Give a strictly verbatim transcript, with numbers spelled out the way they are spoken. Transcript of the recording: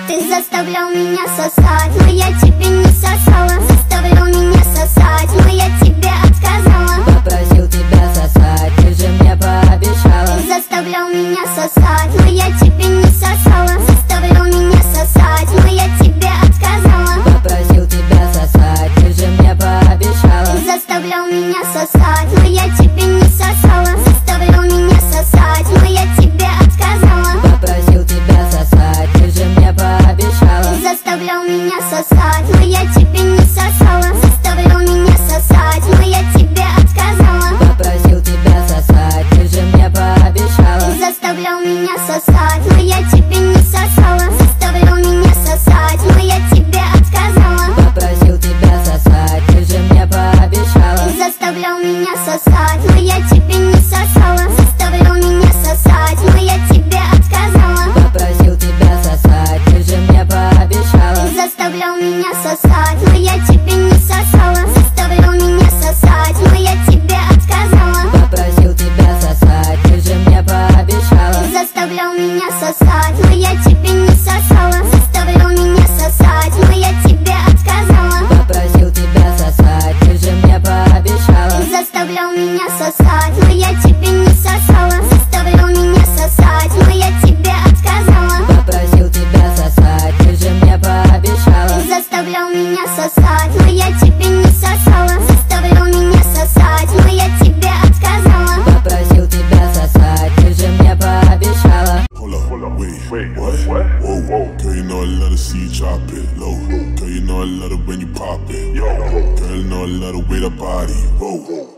Ты заставлял меня сосать, но я тебе не сосала. Заставлял меня сосать, но я тебе отказала. Попросил тебя сосать, ты же мне пообещала. Ты заставлял меня сосать, но я тебе не сосала. Заставлял меня сосать, но я тебе отказала. Попросил тебя сосать, ты же мне пообещала. Ты заставлял меня сосать, но я тебе не сосала. Заставлял меня сосать, но я тебе отказала. Попросил тебя сосать, ты же мне пообещала. Ты заставлял меня сосать, но я тебе не сосала. Заставлял меня сосать, но я тебе отказала. Попросил тебя сосать, ты же мне пообещала. Ты заставлял меня сосать, но я тебе не сосала. Заставлял меня сосать, но я тебе отказала. Попросил тебя сосать, ты же мне пообещала. Ты заставлял меня сосать, но я тебе не сосала. Заставлял меня сосать, но я тебе отказала. Попросил тебя сосать, ты же мне пообещала. Ты заставлял меня сосать, но я тебе не сосала. Заставлял меня сосать, но я тебе отказала. Попросил тебя сосать, ты же мне пообещала. Ты заставлял меня сосать, но я тебе не сосала. Заставлял меня сосать, но я тебе отказала. Попросил тебя сосать, ты же мне пообещала. Ты заставлял меня сосать, но я тебе не сосала. Заставлял меня сосать, но я тебе отказала. Попросил тебя сосать, ты же мне пообещала. Ты заставлял меня сосать, но я тебе не сосала. Заставлял меня сосать, но я тебе отказала. Попросил тебя сосать, ты же мне пообещала. Hold up, hold up, wait, wait, what? What? Whoa, whoa. Girl, you know I love to see you drop it low. Girl, you know I love it when you pop it. Yo, girl, you know I love the way that body. Whoa.